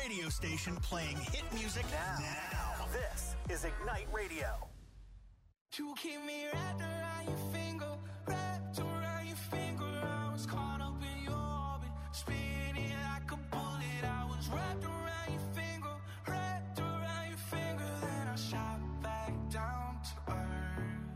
radio station playing hit music now. This is Ignite Radio. You keep me wrapped around your finger, wrapped around your finger. I was caught up in your orbit, spinning like a bullet. I was wrapped around your finger, wrapped around your finger. Then I shot back down to earth.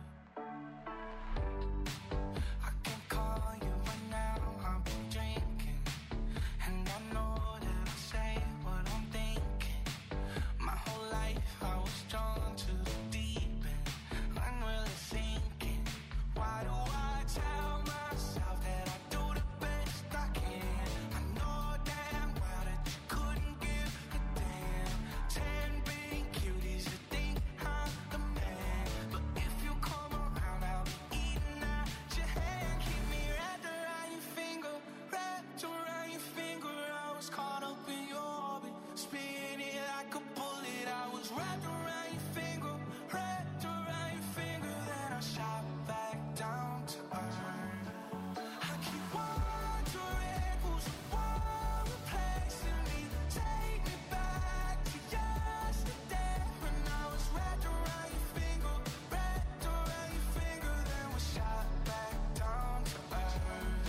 I can call you right now, I've been drinking, and I know that I say what I'm thinking. My whole life I was drawn to the deep end. I'm really thinking, why do I tell myself that I do the best I can? I know damn well that you couldn't give a damn. 10 big cuties that think I'm the man, but if you come around, I'll be eating at your hand. Keep me wrapped around your finger, wrapped around your finger. I was caught up in your orbit, spinning like a bullet. I was wrapped around your finger, wrapped around your finger. Then I shot back down to earth. I keep wondering who's the one replacing me. Take me back to yesterday when I was wrapped around your finger, wrapped around your finger. Then we shot back down to earth.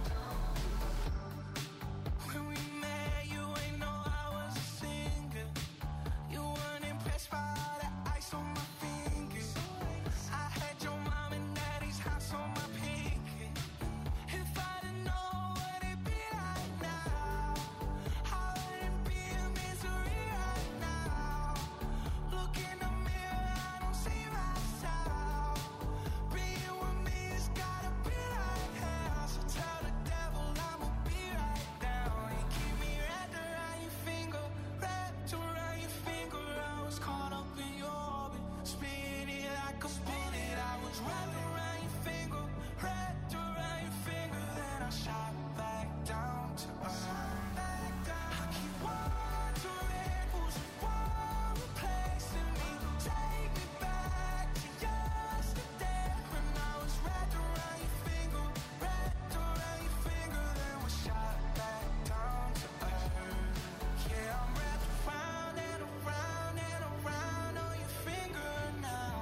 When we met, you ain't know I was a singer. You weren't impressed by all the ice on my fingers. I had your mom and daddy's house on my pinky. If I didn't know what it'd be like now, I wouldn't be in misery right now. Look in the mirror, I don't see myself. Being with me has gotta be like hell. So tell the devil I'ma be right down. You keep me wrapped around your finger, wrapped around your finger. I was caught up in your orbit, spinning like a bullet. I was wrapped around your finger, wrapped around your finger. Then I shot back down to earth. I keep wondering who's the one replacing me. Take me back to yesterday when I was wrapped around your finger, wrapped around your finger. Then we shot back down to earth. Yeah, I'm wrapped around and around and around on your finger now.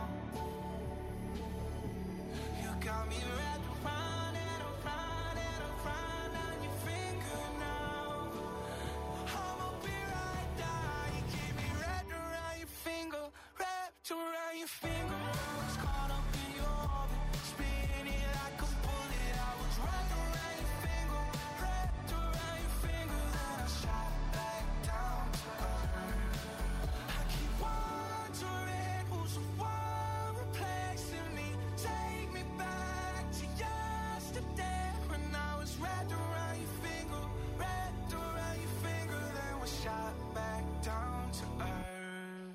You got me wrapped around and around and around on your finger now. I'ma be right down. You keep me wrapped around your finger, wrapped around your finger. I was caught up in your orbit, spinning like a bullet. I was wrapped around your finger, wrapped around your finger. Then I shot back down to earth. I keep wondering who's the one replacing me. Take me back to yesterday when I was wrapped around your finger, wrapped around your finger. Then we shot back down to earth.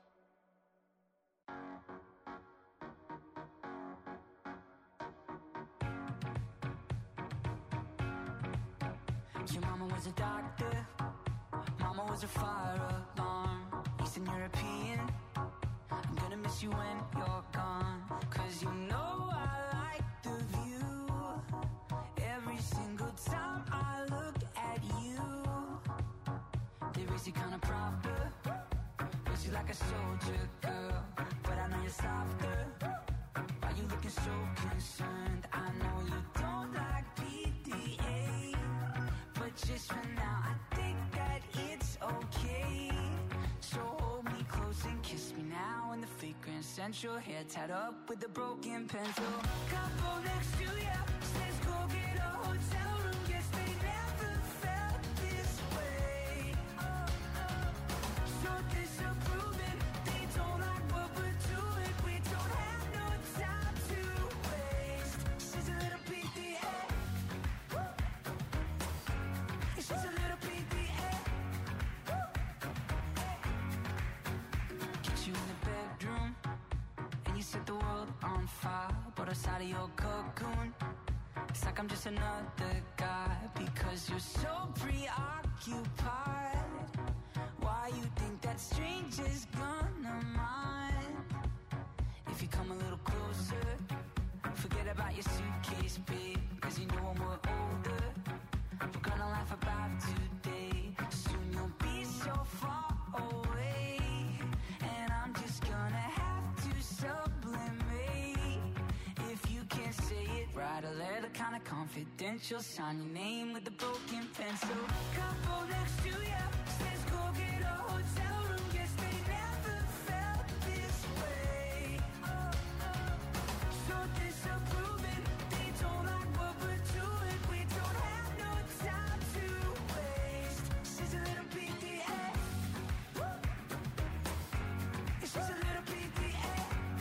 Your mama was a doctor, mama was a fire alarm. Eastern European, I'm gonna miss you when you're gone. Cause you know I like the view. Every single time I look at you, they raise you kinda proper, raise you like a soldier girl. But I know you're softer, why you looking so concerned? I know you don't like PDA, but just for now I think that it's okay. So hold me close and kiss me now in the flagrant sensual. Hair tied up with a broken pencil. Couple next to ya, let's go get a hotel room. Guess they never felt this way. So disapproving, they don't like what we're doing. We don't have no time to waste. She's a little PDA. She's a little PDA. Get you in the bedroom, and you set the world on fire. But outside of your cocoon, it's like I'm just another guy. Because you're so preoccupied. Why you think that stranger's gonna mind? If you come a little closer, forget about your suitcase, babe. Cause you know when we're older, we're gonna laugh about today. Soon you'll be so the kind of confidential. Sign your name with a broken pencil. Couple next to you says go get a hotel room. Guess they never felt this way. So disapproving, they don't like what we're doing. We don't have no time to waste. She's a little PDA. She's a little PDA.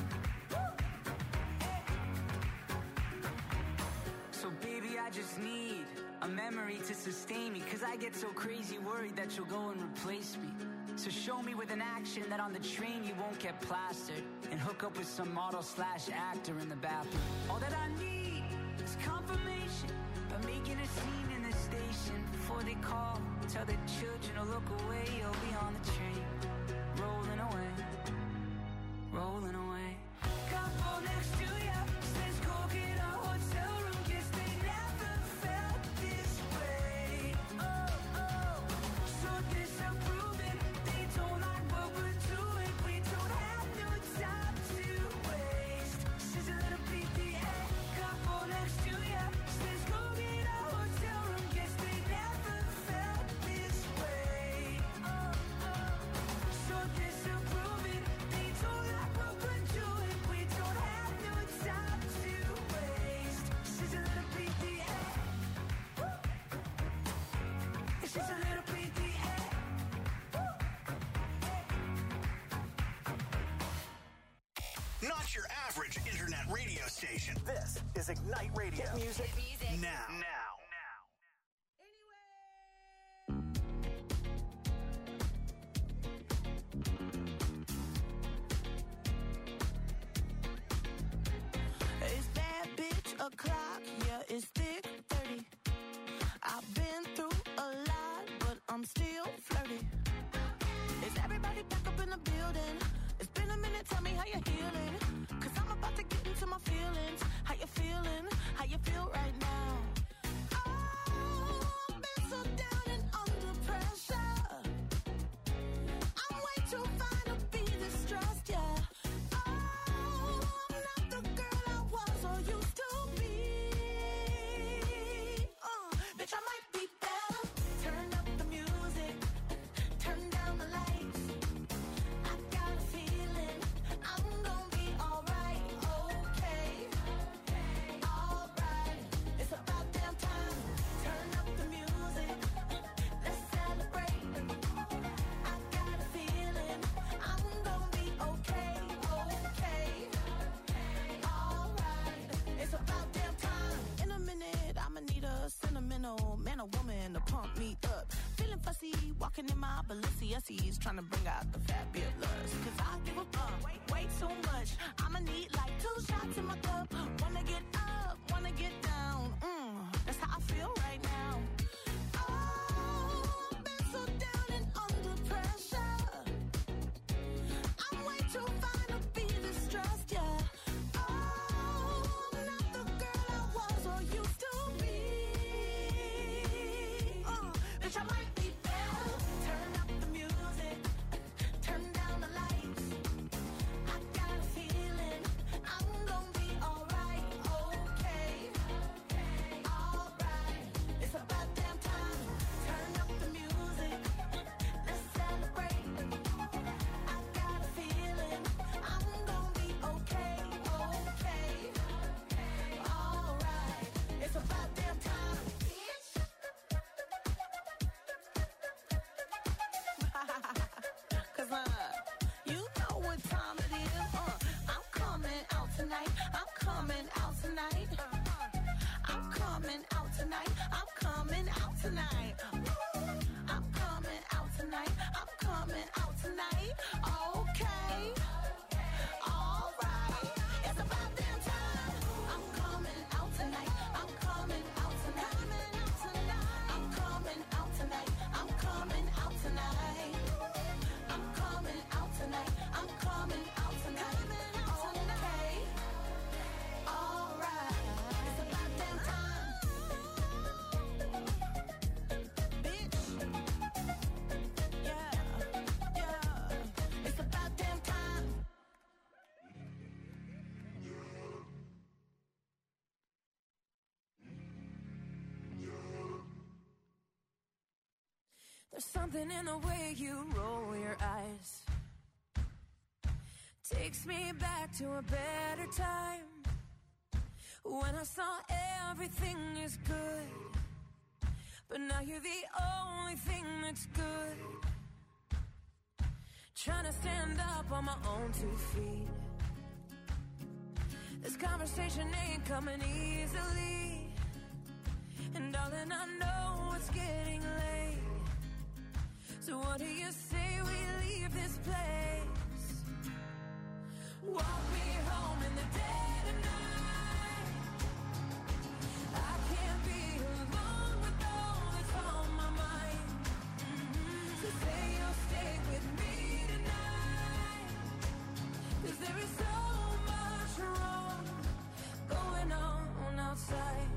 So baby, I just need a memory to sustain me, 'cause I get so crazy worried that you'll go and replace me. So show me with an action that on the train you won't get plastered, and hook up with some model/actor in the bathroom. All that I need is confirmation by making a scene in the station. Before they call, tell the children to look away. You'll be on the train, rolling away, rolling away. Couple next to you says go get a hotel room. Guess they never felt this way. So disapproving, they don't like what we're doing. We don't have no time to waste. She's a little PDA. Couple next to you says go get a hotel room. Guess they never felt this way. So disapproving, they don't like what we're doing. We don't have no time to waste. She's a little PDA. She's a little PDA. Not your average internet radio station. This is Ignite Radio. Hit music Now. It's that bitch o'clock, yeah, it's thick 30. I've been through a lot, but I'm still flirty. Is everybody back up in the building? It's been a minute, tell me how you're healing. 'Cause I'm about to get into my feelings. How you feeling? How you feel right now? Oh, I've been so down and under pressure. I'm way too fine to be distressed, yeah. Oh, I'm not the girl I was or used to be. Bitch, I might be better. Turn up the music, turn down the lights. I got a feeling I'm gonna be alright, okay, alright. It's about damn time. Turn up the music, let's celebrate. I got a feeling I'm gonna be okay, alright. It's about damn time. In a minute, I'ma need a sentimental man or woman to pump me up. Feeling fussy, walking in my Balenciennes, trying to bring out the fabulous. 'Cause I give a fuck way too much. I'ma need like 2 shots in my cup. Wanna get up, wanna get down. That's how I feel right now. Oh, I've been so down and under pressure. I'm way too fine to be distressed, yeah. Oh, I'm not the girl I was or used to be. Bitch, I might be better. Turn up the music, turn down the lights. I got a feeling I'm gonna be alright, okay, alright. It's about damn time. Turn up the music, let's celebrate. I got a feeling I'm gonna be okay, alright. It's about damn time. Cause you know what time it is. I'm coming out tonight. I'm coming out tonight. I'm coming out tonight. I'm coming out tonight. I'm coming out tonight. I'm coming out tonight. Okay. Alright. It's about damn time. I'm coming out tonight. I'm coming out tonight. I'm coming out tonight. I'm coming out tonight. I'm coming out tonight. I'm coming out tonight. Okay. Alright. It's about damn time. There's something in the way you roll your eyes. Takes me back to a better time, when I saw everything is good, but now you're the only thing that's good. Trying to stand up on my own 2 feet. This conversation ain't coming easily, and darling, I know it's getting late. So what do you say we leave this place? Walk me home in the dead of night. I can't be alone with all that's on my mind. So say you'll stay with me tonight, 'cause there is so much wrong going on outside.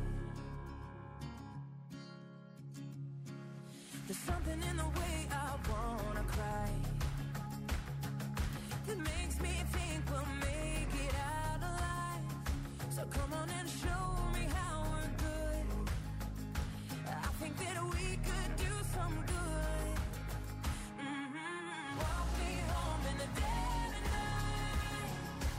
There's something in the way I wanna cry that makes me think we'll make it out alive. So come on and show me how we're good. I think that we could do some good. Walk me home in the dead of night.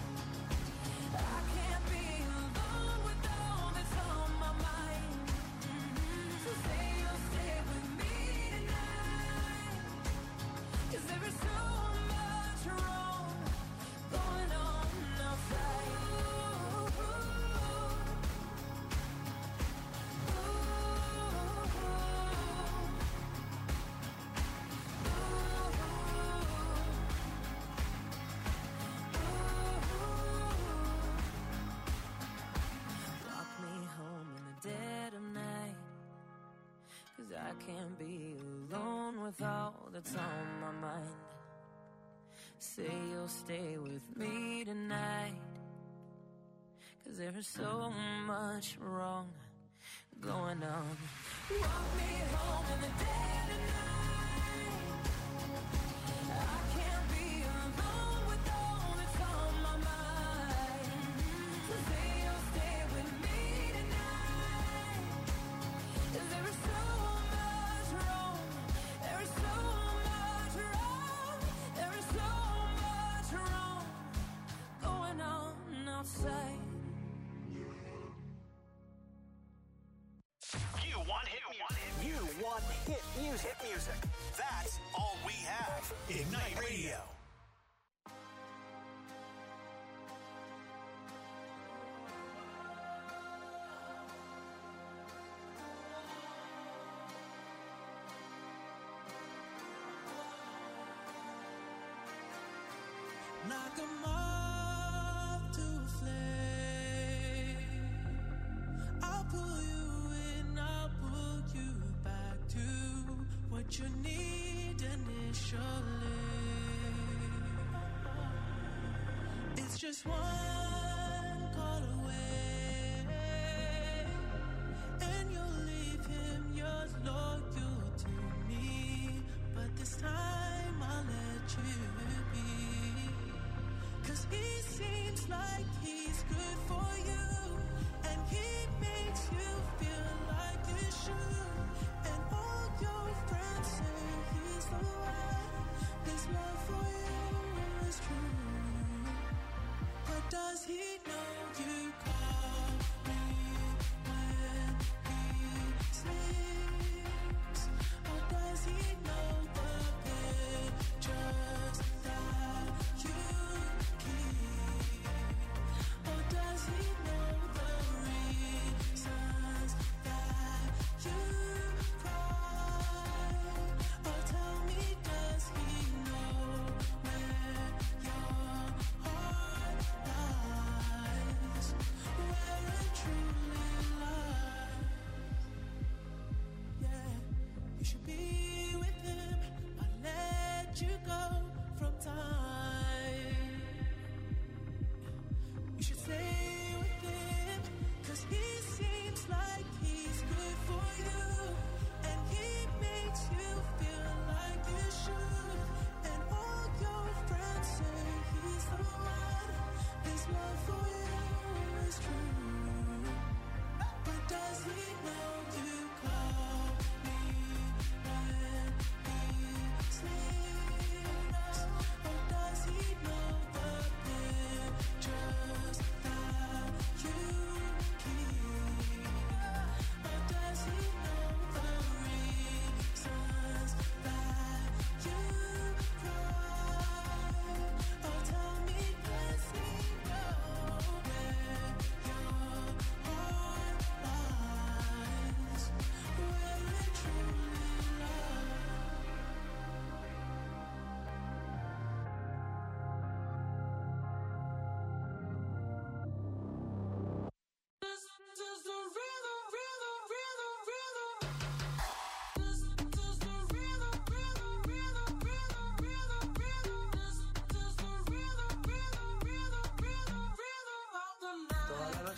I can't be alone with all that's on my mind. So say you'll stay with me tonight, 'cause there is so much wrong going on outside. Walk me home in the dead of night, 'cause I can't be alone with all that's on my mind. Say you'll stay with me tonight, 'cause there is so much wrong going on. Walk me home in the dead of night. I can't be alone with all that's on my mind. So say you'll stay with me tonight, 'cause there is so much wrong. There is so much wrong. There is so much wrong going on outside. You want hit music. You want hit music. Hit music. That's all we have. Ignite Radio. Knock 'em off to a flame. I'll pull you in, I'll pull you back to what you need initially. It's just one call away, and you'll leave him, you're loyal to me. But this time I'll let you be. 'Cause he seems like he's good for you, and he makes you feel like you should. And all your friends say he's the one. His love for you is true. But does he know you call me when he sleeps? Or does he know the pictures that you keep? Or does he know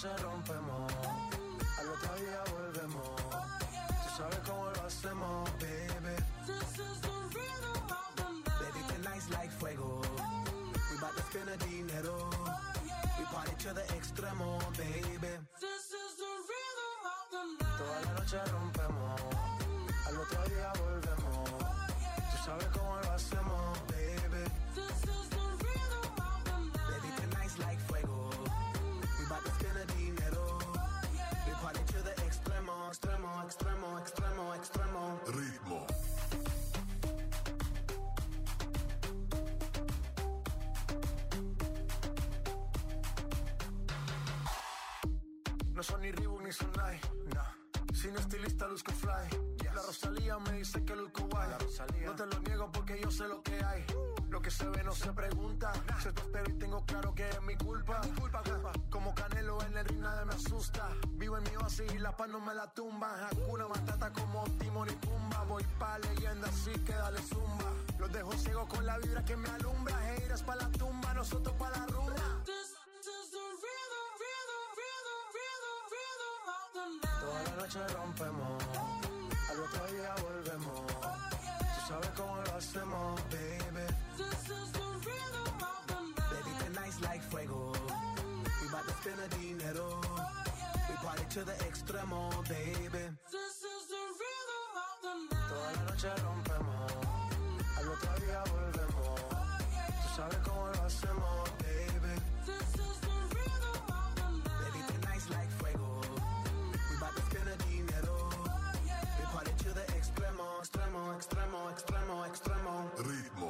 noche rompemos, al otro día volvemos. Tú sabes cómo lo hacemos, baby. This is the rhythm of the night. Baby, tonight's like fuego. We bout to spend the dinero. We party to the extremo, baby. This is the rhythm of the night. Toda la noche rompemos, al otro día volvemos. Tú sabes cómo lo hacemos, baby. This is the rhythm of the night. Baby, tonight's like fuego. We bout to spend the dinero. We party to the extremo, extremo, extremo, extremo, extremo. Ritmo. No son ni Reebok ni Sonai, nah. Sin estilista luzco fly. La Rosalía me dice que luzco guay. No te lo niego porque yo sé lo que hay. Lo que se ve no se pregunta. Se te espero y tengo claro que es mi culpa. Como Canelo en el ring nada me asusta. Vivo en mi oasis y la paz no me la tumba. Hakuna Matata como Timon y Pumba. Voy pa' leyenda así que dale zumba. Los dejo ciego con la vibra que me alumbra. Haters pa' la tumba, nosotros pa' la rumba. This is the rhythm, rhythm, rhythm, rhythm, rhythm of the night. Toda la noche rompemos, al otro día volvemos. Tú sabes cómo lo hacemos, baby. This is the rhythm of the night. Baby, tonight's like fuego. We bout to spend the dinero. We party to the extremo, baby. This is the rhythm of the night. Toda la noche rompemos, al otro día volvemos. Tú sabes cómo lo hacemos, baby. This is the rhythm of the night. Baby, tonight's like fuego. We bout to spend the dinero. We party to the extremo, extremo, extremo, extremo, extremo. Ritmo.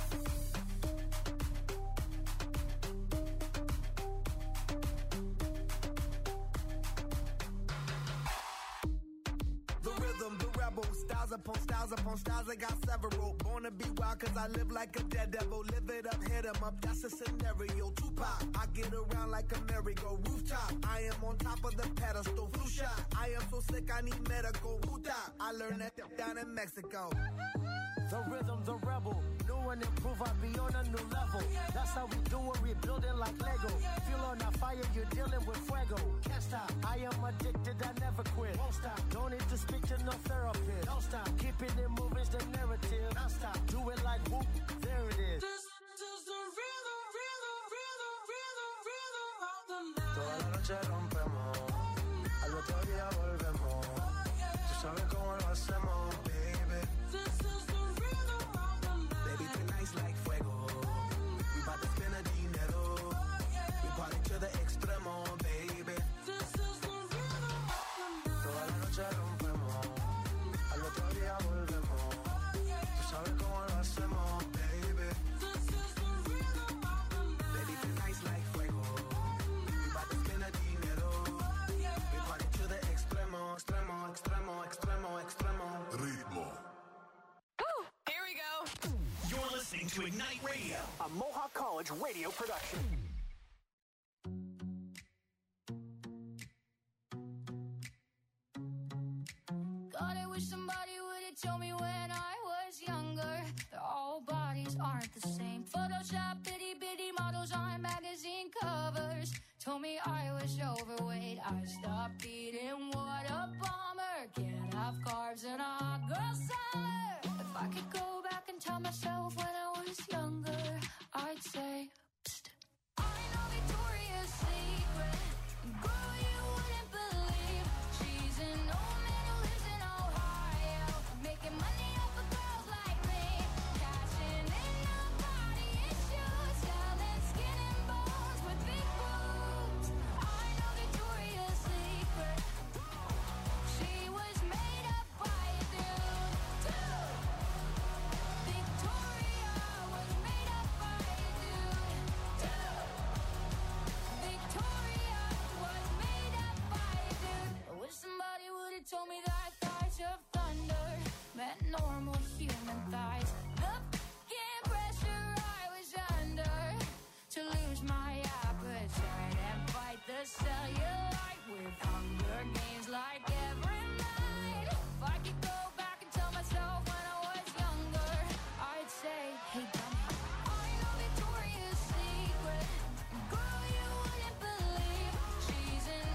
The rhythm, the rebel, styles upon styles upon styles, I got several. Born to be wild cause I live like a daredevil. Live it up, hit 'em up, that's a scenario. Tupac, I get around like a merry-go rooftop. I am on top of the pedestal, flu shot. I am so sick I need medical. Huta, I learned that down in Mexico. The rhythm, the rebel. New and improve, I'll be on a new level. That's how we do it, we building like Lego. Feel on a fire, you're dealing with fuego. Can't stop, I am addicted, I never quit. Won't stop, don't need to speak to no therapist. Don't stop, keeping it moving's the narrative. Don't stop, do it like whoop, there it is. This is the rhythm, rhythm, rhythm, rhythm, rhythm of the night. Toda la noche rompemos, al otro día volvemos. Tú sabes cómo lo hacemos, baby. This is the rhythm of the night. Baby, tonight's like fuego. We bout to spend the dinero. We party to the extremo, baby. This is the rhythm of the night. Toda la noche rompemos, al otro día volvemos. Tú sabes cómo lo hacemos, baby. This is the rhythm of the night. Baby, tonight's like fuego. We bout to spend the dinero. We party to the extremo, extremo, extremo, extremo, extremo. Ritmo. Here we go. You're listening to Ignite Radio. A Mohawk College radio production. God, I wish somebody would have told me when I was younger that all bodies aren't the same. Photoshop itty bitty models on magazine covers told me I was overweight. I stopped eating, what a bummer. Can't have carbs in a hot girl summer. If I could go back and tell myself when I was younger, I'd say, psst. I know Victoria's Secret. Girl, you wouldn't believe she's an old man who lives in Ohio, making money off of girls like me, cashing in on body issues, selling skin and bones with big boobs. I know Victoria's Secret. She was made up by a dude. Victoria was made up by a dude. Victoria was made up by a dude. I wish somebody would have told me that thighs of thunder meant normal human thighs. The fucking pressure I was under to lose my appetite and fight the cellulite with Hunger Games like every night. If I could go back and tell myself when I was younger, I'd say, hey, dummy, I know Victoria's Secret. Girl, you wouldn't believe she's an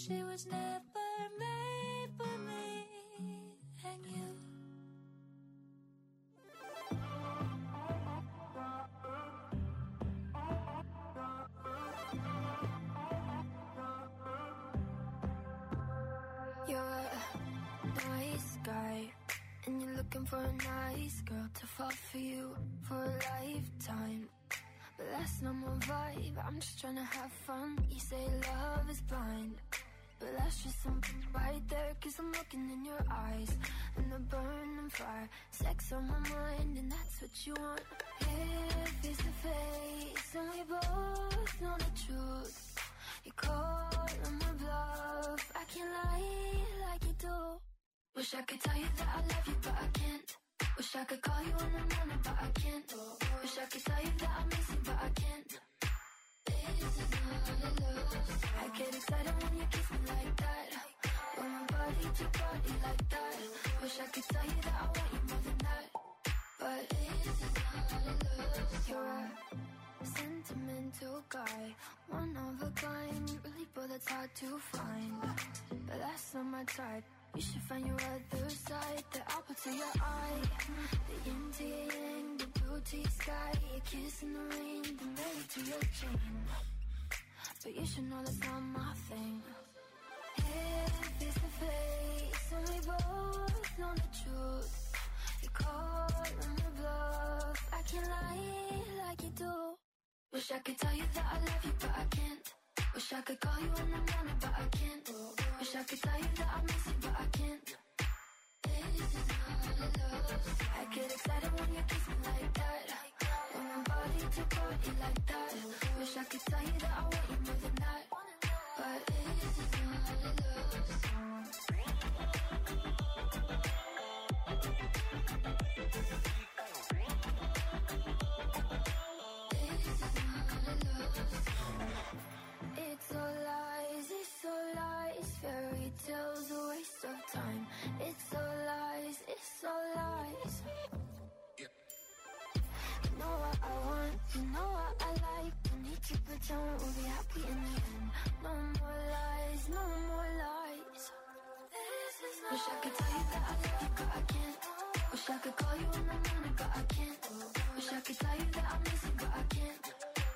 She was never made for me and you. You're a nice guy, and you're looking for a nice girl to fall for you for a lifetime. But that's not my vibe, I'm just trying to have fun. You say love is blind, but that's just something right there. Cause I'm looking in your eyes, and the burning fire. Sex on my mind, and that's what you want. Here, face to face, and we both know the truth. You call on my bluff, I can't lie like you do. Wish I could tell you that I love you, but I can't. Wish I could call you in the morning, but I can't. Wish I could tell you that I miss you, but I can't. This is not love. I get excited when you kiss me like that. When my body to body like that. Wish I could tell you that I want you more than that. But this is not love. You're a sentimental guy, one of a kind, really, but that's hard to find. But that's not my type. You should find your other side, the apple to your eye, the yin to your yang, the blue to your sky, your kiss in the rain, the melody to your chain. But you should know that's not my thing. Here, face to face, and we both know the truth. You call on the bluff, I can't lie like you do. Wish I could tell you that I love you, but I can't. Wish I could call you in the morning, but I can't. Wish I could tell you that I miss you, but I can't. This is not love. I get excited when you kiss me like that. When my body to body like that. Wish I could tell you that I want you more than that. But this is not love. It's all lies, fairy tales, a waste of time. It's all lies, it's all lies. You know what I want, you know what I like. Don't need to pretend we'll be happy in the end. No more lies, no more lies. Wish I could tell you that I love you, but I can't. Wish I could call you in the morning, but I can't. Wish I could tell you that I miss you, but I can't.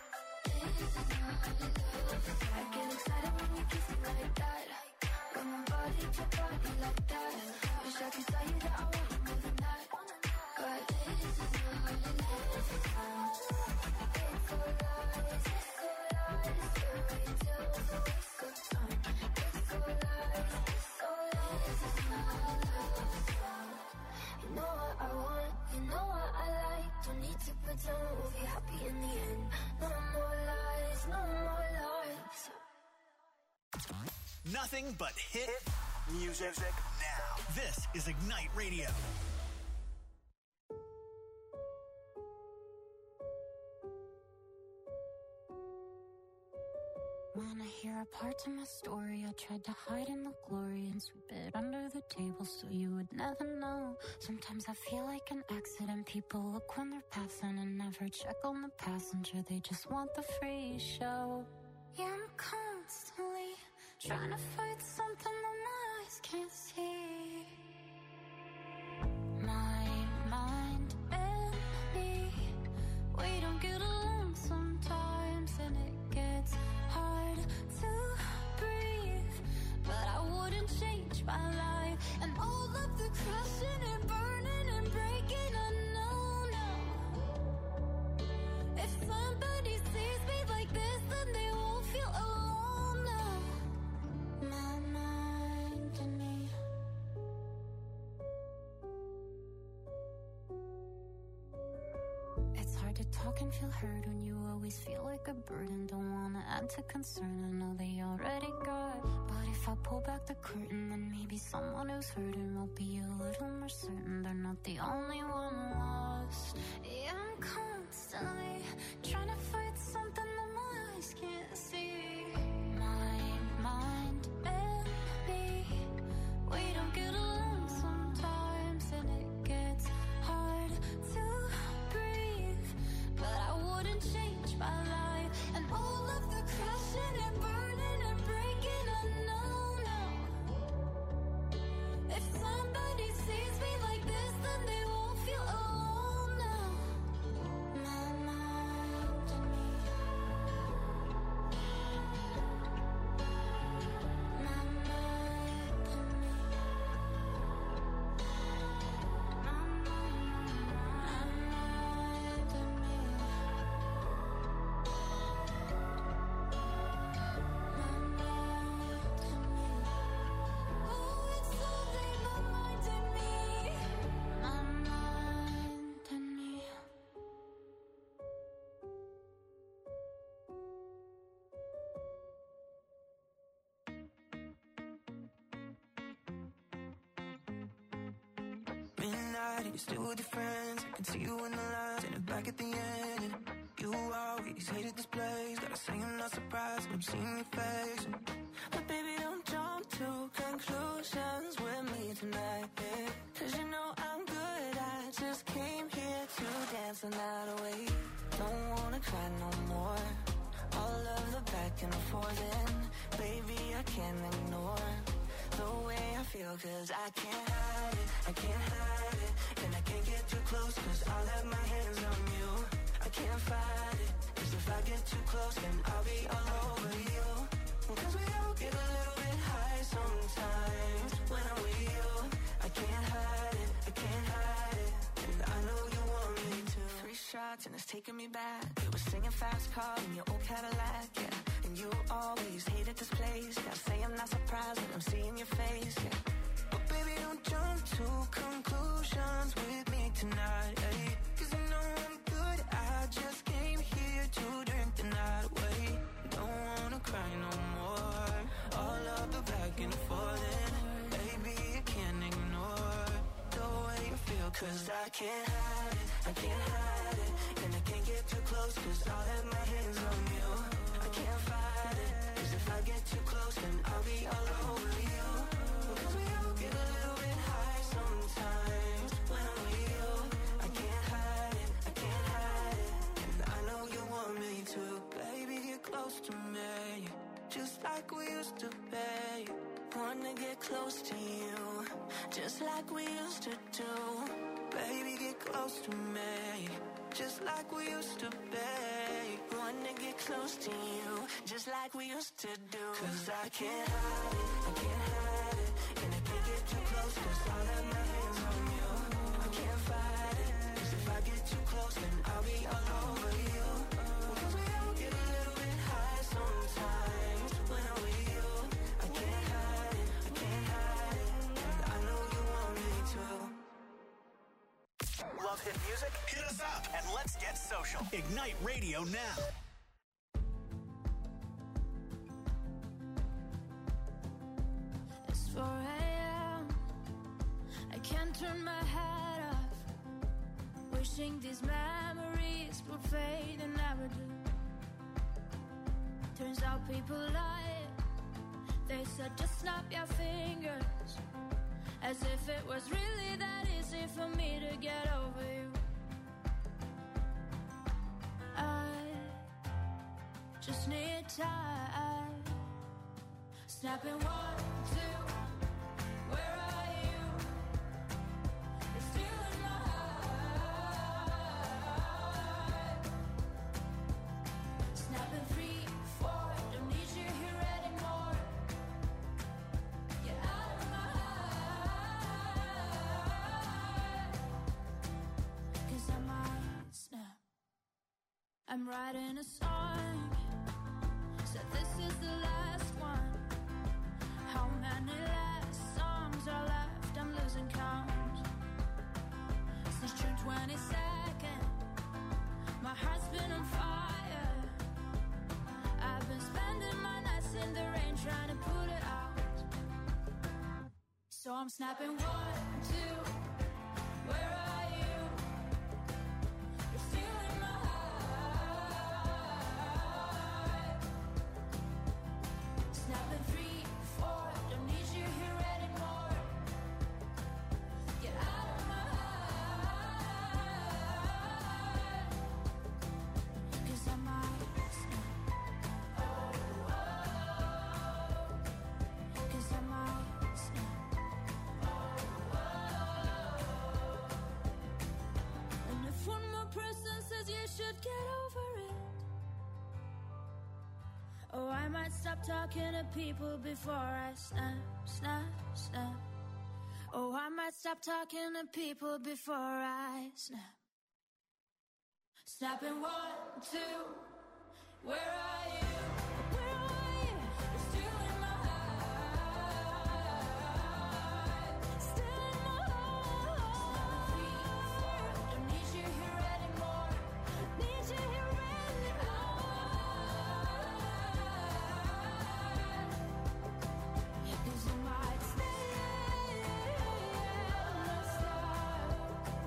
I get excited when you kiss me like that. When my body to body like that. Wish I could tell you that I want you more than that. But this is not love. It's all lies, fairy tales, a waste of time. It's all lies, it's not love. You know what I want, you know what I like. Don't need to pretend we'll be happy in the end. No more lies, no more lies. Nothing but hit music now. This is Ignite Radio. Wanna hear a part of my story? I tried to hide in the glory and sweep it under the table so you would never know. Sometimes I feel like an accident. People look when they're passing and never check on the passenger. They just want the free show. Yeah, I'm constantly trying to fight something that my eyes can't see. My mind and me, we don't get along sometimes, and it gets hard to breathe. But I wouldn't change my life, and all of the crashing and burning and breaking, I know now. If somebody sees me like this, then they won't feel alone now. My mind and me. It's hard to talk and feel heard when you always feel like a burden. Don't wanna add to concern, I know they already got. But if I pull back the curtain, then maybe someone who's hurting will be a little more certain they're not the only one lost. Yeah, I'm constantly trying to fight something that my eyes can't see. My mind and me, we don't get along sometimes, and it gets hard to breathe. But I wouldn't change my life, and all of the crashing and burning and breaking, I know and you're still with your friends. I can see you in the lines and back at the end. And you always hated this place. Gotta say I'm not surprised when I'm seeing your face. But baby, don't jump to conclusions with me tonight, babe. Cause you know I'm good, I just came here to dance the night away. Don't wanna cry no more. All of the back and forth, and baby, I can't ignore the way I feel, cause I can't hide it, I can't hide it. And I can't get too close, cause I'll have my hands on you. I can't fight it, cause if I get too close, then I'll be all over you. Cause we all get a little bit high sometimes when I'm with you. I can't hide it, I can't hide it. And I know you want me to. 3 shots and it's taking me back. You were singing fast car in your old Cadillac, yeah. And you always hated this place. Gotta say I'm not surprised when I'm seeing your face, yeah. But baby, don't jump to conclusions with me tonight, ayy. Cause you know I'm good, I just came here to drink the night away. Don't wanna cry no more. All of the back and forth, and baby, I can't ignore the way you feel. Cause I can't hide it, I can't hide it. And I can't get too close, cause I'll have my hands on you. I can't fight it, cause if I get too close, then I'll be all over you. Cause we all get a little bit high sometimes when I'm with you. I can't hide it, I can't hide it. And I know you want me to. Baby, get close to me, just like we used to be. Wanna get close to you, just like we used to do. Baby, get close to me, just like we used to be. Wanna get close to you, just like we used to do. Cause I can't hide it, I can't hide it. And I can't get too close, cause I'll have my hands on you. I can't fight it, cause if I get too close, then I'll be all over you. Cause we all get a little bit high sometimes when I'm with you. I can't hide it, I can't hide it. And I know you want me to. Love hit music? Hit us up and let's get social. Ignite Radio now. It's 4 a.m. I can't turn my head off. Wishing these memories would fade and never do. Turns out people lie. They said just snap your fingers, as if it was really that easy for me to get over you. I just need time. Snapping 1, 2. Where are you? You're still in my heart. Snapping 3, 4. Don't need you here anymore. Get out of my heart. 'Cause I might snap. I'm writing a song. Said this is the last one. How many last songs are left? I'm losing count. Since June 22nd, my heart's been on fire. I've been spending my nights in the rain trying to put it out. So I'm snapping 1, 2. Where are you? You're still in my heart. Snapping 3, 4. Don't need you here anymore. Get out of my heart. 'Cause I might snap. 'Cause I might snap. And if one more person says you should get over it, oh, I might stop talking to people before I snap, snap, snap. Oh, I might stop talking to people before I snap. Snapping 1, 2. Where are you? Where are you? You're still in my heart. Still in my heart. Snapping 3, 4. Don't need you here anymore. Need you here anymore. 'Cause I might stay and stop.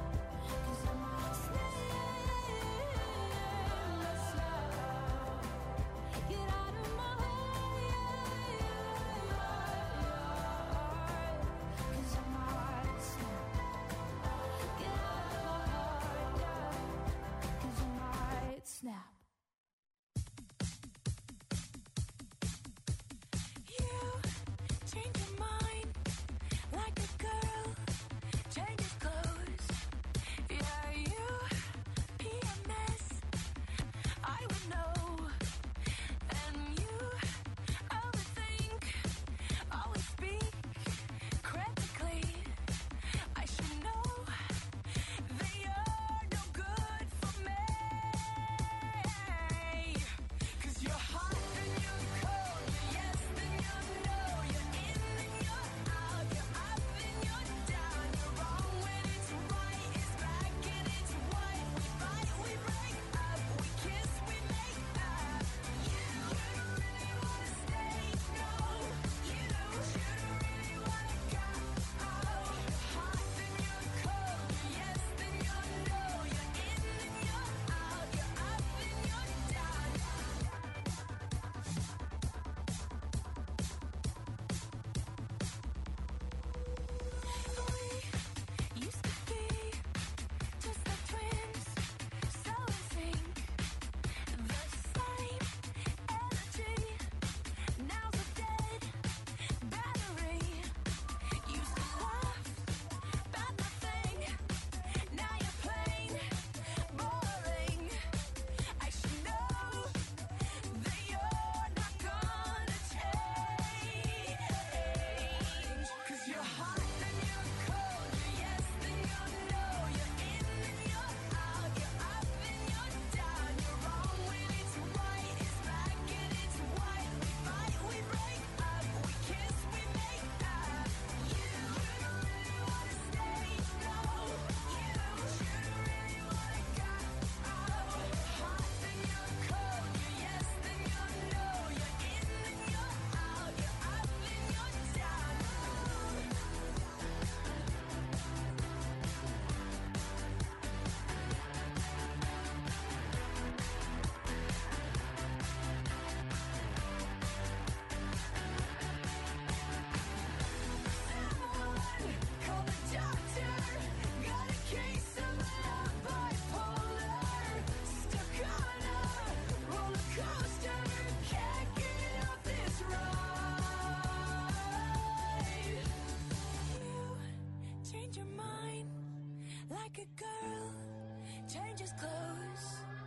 change your mind like a girl changes clothes.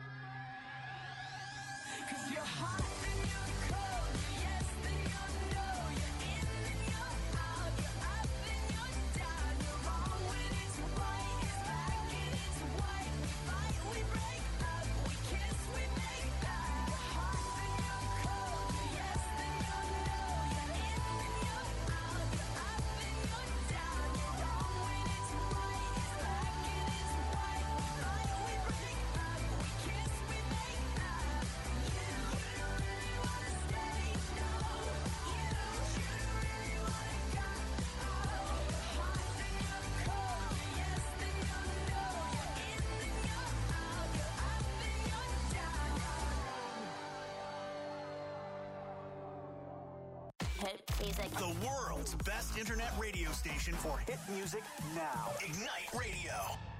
'Cause you're hot and you're cold, you're yes and you're no, you're in and you're out, you're up and you're down, you're wrong when it's right, it's black and it's white, we fight, we break up, we kiss, we make up. You're hot and you're cold, you're yes and you're no, you're in and you're out, you're up and you're down, you're wrong when it's right, it's black and it's white, we fight, we break up, we kiss, we make up. You don't really wanna stay, no. You really wanna go. Oh, you're hot and you're cold, you're yes and you're no, you're in and you're out, you're up and you're down. Hit music. The world's best internet radio station for hit music now. Ignite Radio.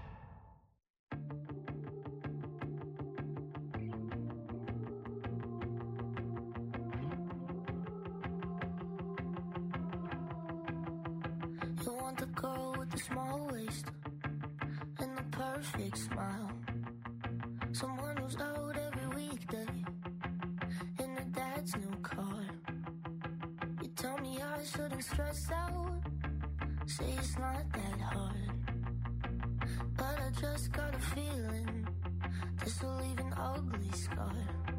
You want the girl with the small waist and the perfect smile. Someone who's out every weekday in her dad's new car. You tell me I shouldn't stress out, say it's not that hard. But I just got a feeling this will leave an ugly scar.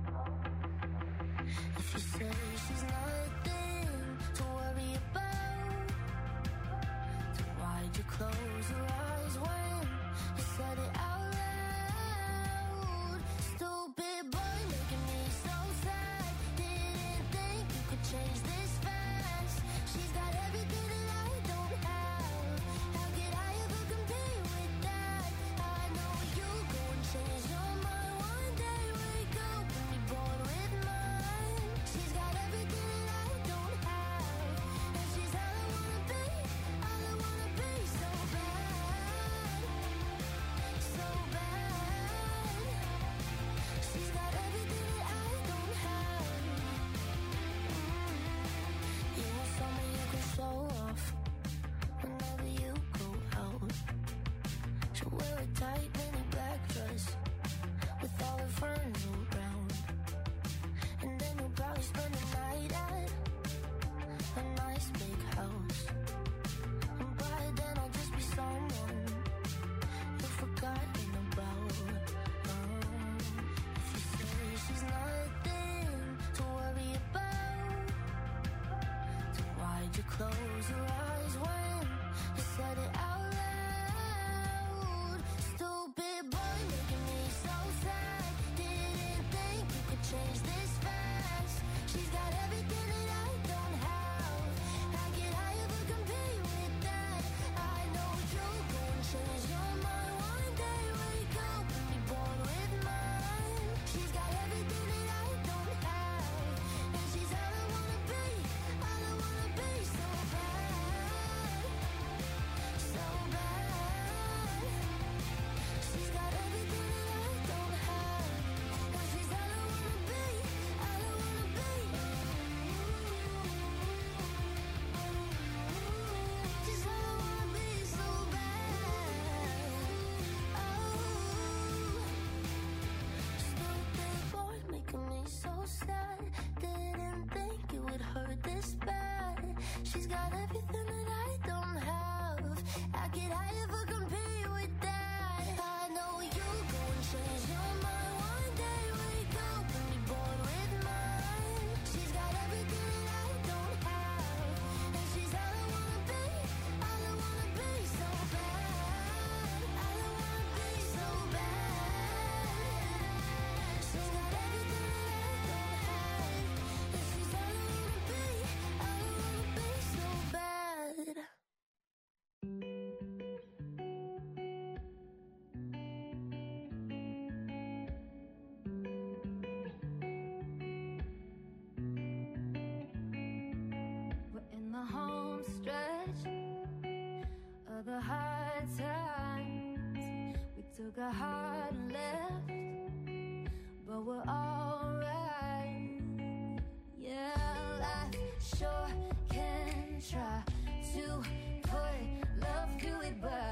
If you say she's nothing to worry about, then why'd you close your eyes when you said it out loud? Stupid boy making me so sad. Didn't think you could change this fast. She's got everything that I don't have. How could I ever compete with that? I know you go and change your mind one day. Wake up and be born with mine. She's got everything that I don't have, and she's all I wanna be, all I wanna be. So bad, so bad. She's got everything that I don't have. You want someone you can show off whenever you go out. She'll wear a tight mini black dress with all her friends around, and then you'll probably spend the night at a nice big house. And by then I'll just be someone you've forgotten about. If you say she's nothing to worry about, then why'd you close your eyes when you said it out loud? Stupid boy making me so sad. Didn't think you could change this fast. She's got everything that I don't have. How could I ever compete with that? I know you'll go and change your mind one day. Wake up and be born with mine. She's got everything that I don't have, and she's all I wanna be, all I wanna be. So bad, so bad. She's got everything that I don't have, and she's all I wanna be, all I wanna be. She's all I wanna be, so bad. Oh, stupid boy making me so sad. Didn't think it would hurt this bad. She's got everything that I don't have. How could I ever compete with that? I know you'll go and change your mind one day. Wake up and be born with mine. She's got everything that I don't have, and she's all I wanna be, all I wanna be. So bad, all I wanna be. So bad. She's got everything that I don't have, and she's all I wanna be, all I wanna be. So bad. We're in the home stretch of the hard times. We took a hard left, but we're alright. Yeah, life sure can try to put love through it, but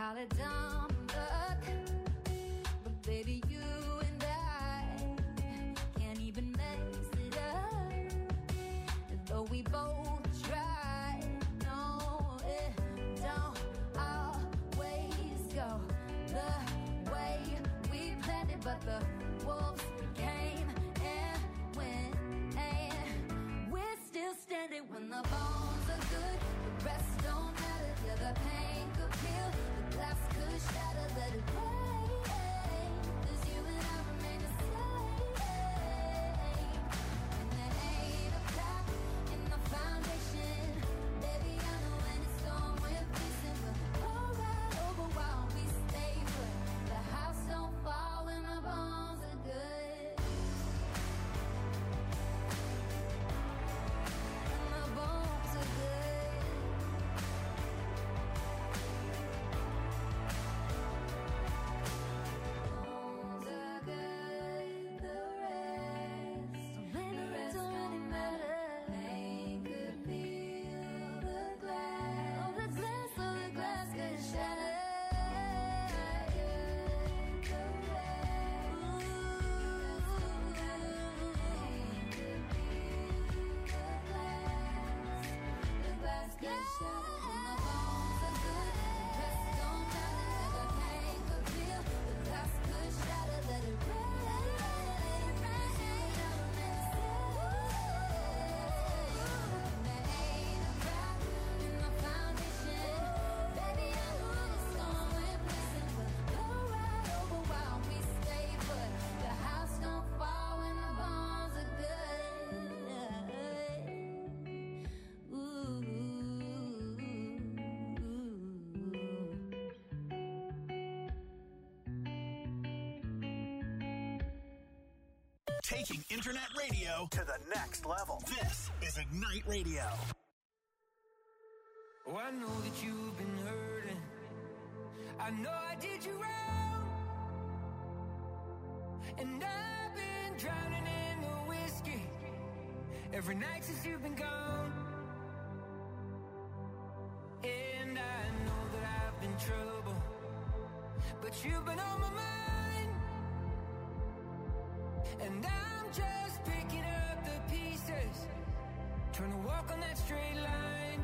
call it dumb luck, but baby, you and I can't even mess it up. Though we both try, no, it don't always go the way we planned it, but the wolves came and went, and we're still standing when the bones are good. The rest don't matter, yeah, the pain could peel, the glass could shatter, let it rain. 'Cause you and I remain the same, and there ain't a crack in the foundation. Baby, I know when it's gone, we're pacing, but alright over while we stay put. The house don't fall when the bones are good. And the bones are good. Bones are good, the rest. So maybe it don't really matter. Pain could peel the glass. Oh, the glass could shatter. The glass could shatter. And the bones are good. The rest don't matter. The pain could peel. The glass could shatter. Let it rain. There ain't a crack in the foundation. Baby, I know when it's gone, we're pacing, but alright over while we stay put. The house don't fall when the bones are good. Taking internet radio to the next level. This is Ignite Radio. Oh, I know that you've been hurting. I know I did you wrong. And I've been drowning in the whiskey every night since you've been gone. And I know that I've been trouble, but you've been on my mind. And I'm just picking up the pieces, trying to walk on that straight line.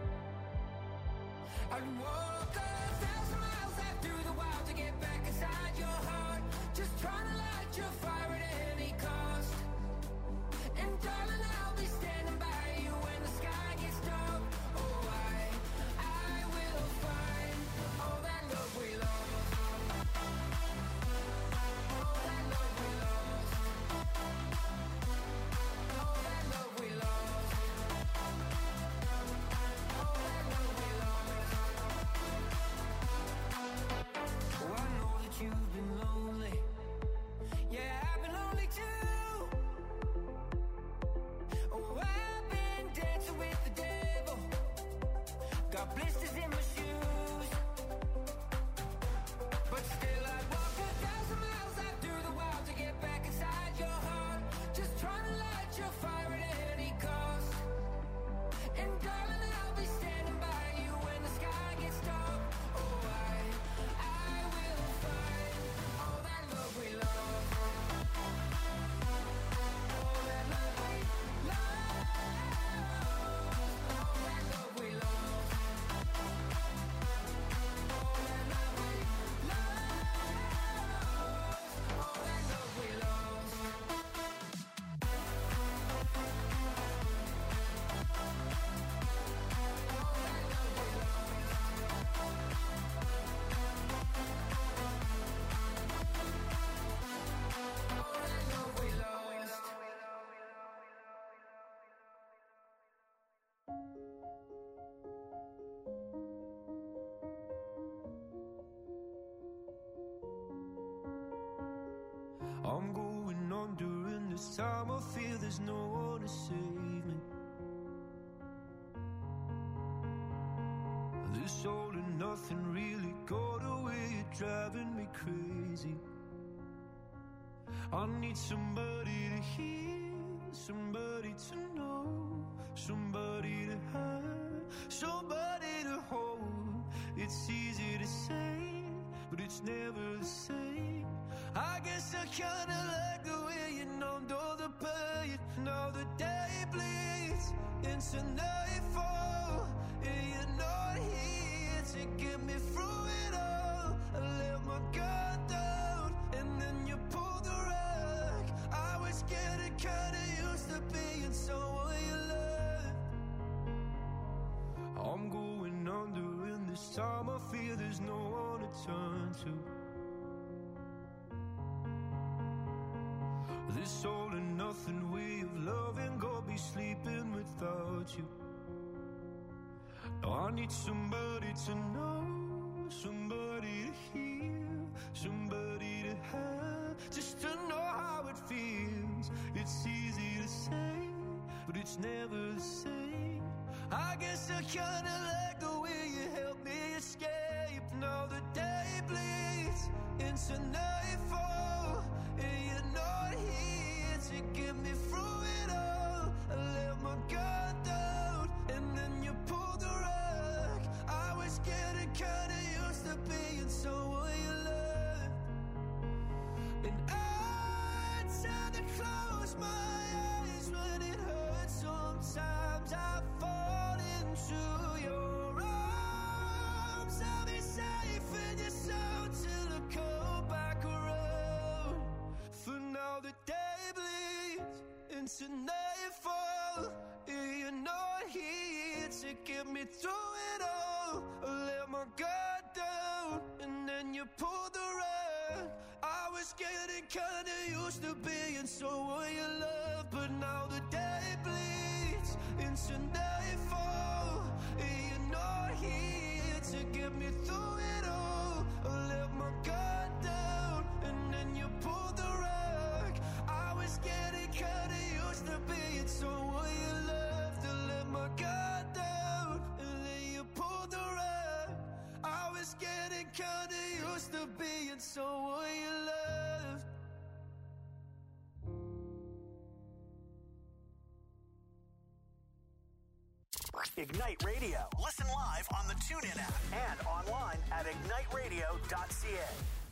I'd walk 1,000 miles out through the wild to get back inside your heart, just trying to light your fire at any cost. And darling, I'll be standing by you when the sky gets dark. Oh, I will find all that love we lost. All that love we lost. All that love we lost. All that love we lost. Oh, I know that you've been lonely. Yeah, I've been lonely too. Oh, I've been dancing with the devil. Got blisters in my shoes. But still I'd walk 1,000 miles out through the wild to get back inside your heart, just trying to light your fire at any cost. And darling, I'll be standing by you when the sky gets dark. Oh, I will find all that love we lost. All that love we lost. All that love we lost. All that love we lost. All that love we lost. All that love we lost. I'm going on during this time. I feel there's no one to save me. This all and nothing really got away. You're driving me crazy. I need somebody to hear, somebody to know, somebody to have, somebody to hold. It's easy to say, kinda like the way you numbed all the pain. Now the day bleeds into nightfall, and you're not here to get me through it all. I let my guard down, and then you pulled the rug. I was getting kinda used to being someone you loved. I'm going under, and this time I feel there's no one to turn to. This all and nothing way of loving, go be sleeping without you. Now I need somebody to know, somebody to hear, somebody to have, just to know how it feels. It's easy to say, but it's never the same. I guess I kinda like the way you help me escape. Now the day bleeds into nightfall, and you're not here to get me through it all. I let my guard down, and then you pulled the rug. I was getting kinda used to being someone you loved. And I tend to close my eyes when it hurts. Sometimes I fall into your arms. I'll be safe in your soul till I come back around. For now the day bleeds into nightfall, and you're not here to get me through it all. I let my guard down, and then you pulled the rug. I was getting kinda used to being someone you love, but now the day bleeds into nightfall, and you're not here to get me through it all. I let my guard down, and then you pulled the rug. I was getting kinda used to being someone you loved. I let my guard down, and then you pulled the rug. I was getting kinda used to being someone you loved. Ignite Radio. Listen live on the TuneIn app and online at igniteradio.ca.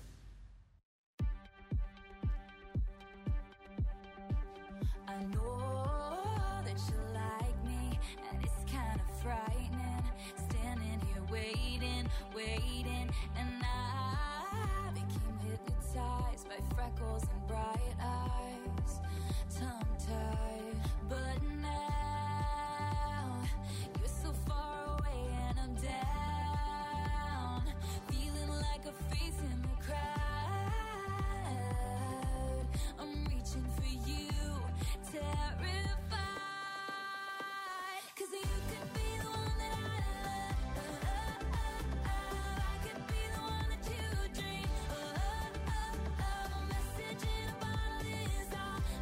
I know that you like me, and it's kind of frightening. Standing here waiting, and I became hypnotized by freckles and bright eyes, tongue-tied. But now you're so far away, and I'm down, feeling like a face in the crowd. I'm reaching for you, terrified, 'cause you could be the one that I love. I could be the one that you dream. A message in a bottle is all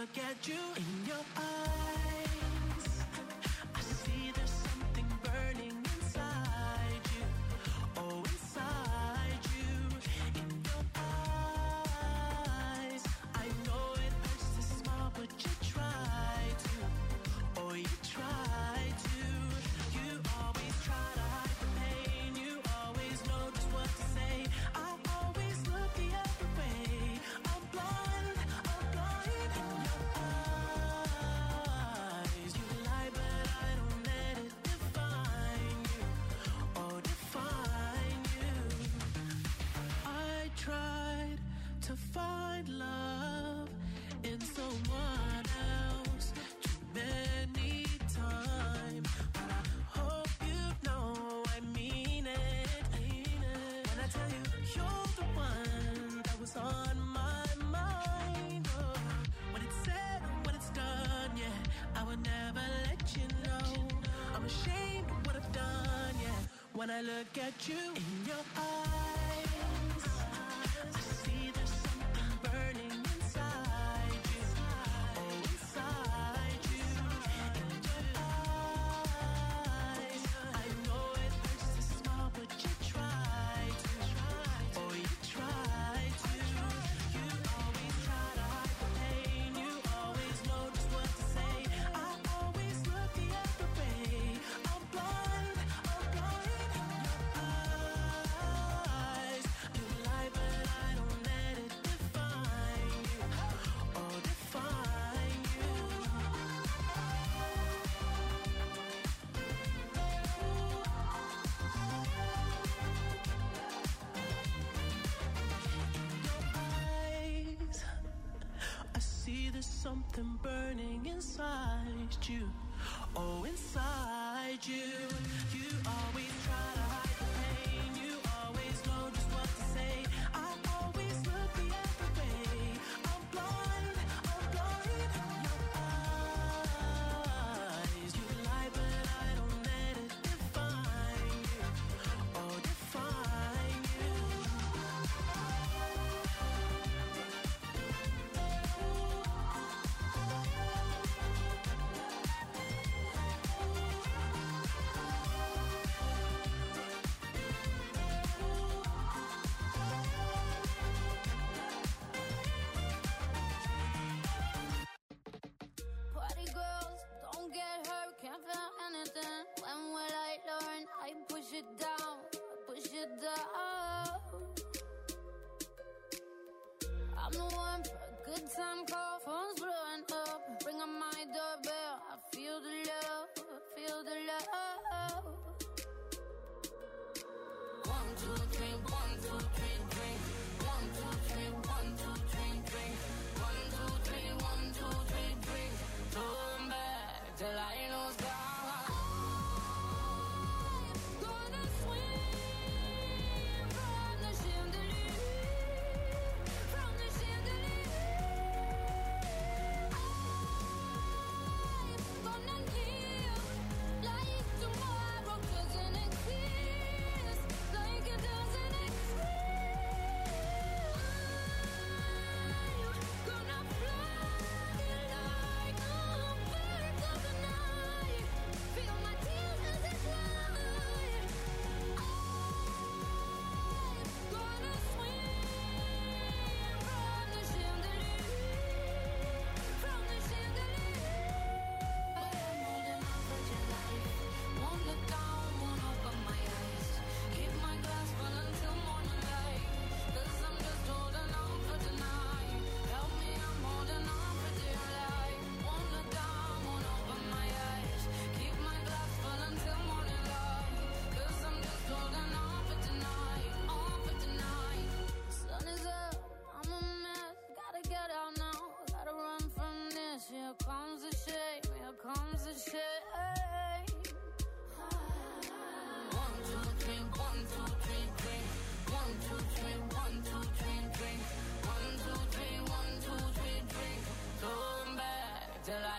look at you in your eyes, I see there's something burning inside you. Oh, inside you, in your eyes. I know it hurts to smile, but you try to. Oh, you try to. You always try to hide the pain. You always know just what to say. I always look the other way. I'm blind in your eyes. You lie, but I don't let it define you. Oh, define you. I tried to find love in someone else too many times, but I hope you know I mean it. When I tell you you're the one that was on my mind. Oh, when it's said and when it's done, yeah, I would never let you know. I'm ashamed of what I've done, yeah. When I look at you in your eyes, I see there's something burning inside you. Oh, inside you, in your eyes. I know it hurts to smile, but you try to. Oh, you try to. You always try to hide the pain. You always know just what to say. I always look the other way. I'm blind in your eyes. You lie, but I don't let it define you. Oh, define you. Eyes, I see there's something burning inside you. Oh, inside you. You always try to hide the pain. You always know just what to say. I always look the other way. I'm blind in your eyes. You lie, but I don't let it define you. Oh, define you. Party girls, don't get hurt, can't feel anything. When will I learn? I push it down, push it down. I'm the one for a good time call, phone's blowing up. Bring on my doorbell, I feel the love, I feel the love. 1, 2, 3, 1, 2, 3, drink. 1, 2, 3, 1, 2, 3, drink. 1, 2, 3, 1, 2, 3, drink. Turn back till I lose God. I'm gonna swing from the chandelier, from the chandelier. I'm gonna live like tomorrow doesn't exist, like it doesn't exist. I'm gonna fly like a bird of the night. Feel my tears as they fly. I'm gonna swing from the chandelier, from the chandelier. But I'm holding on for your life. Won't look down, won't open my eyes. Keep my glass full until morning light. 'Cause I'm just holding on for tonight. Help me, I'm holding on for dear life. Won't look down, won't open my eyes. Keep my glass full until morning light. 'Cause I'm just holding on for tonight. On for tonight. Sun is up, I'm a mess. Gotta get out now, gotta run from this. Here comes the shame, here comes the shame. 1, 2, 3, 1, 2, 3, drink. 1, 2, 3, 1, 2, 3, drink. 1, 2, 3, 1, 2, 3, drink. Turn back till I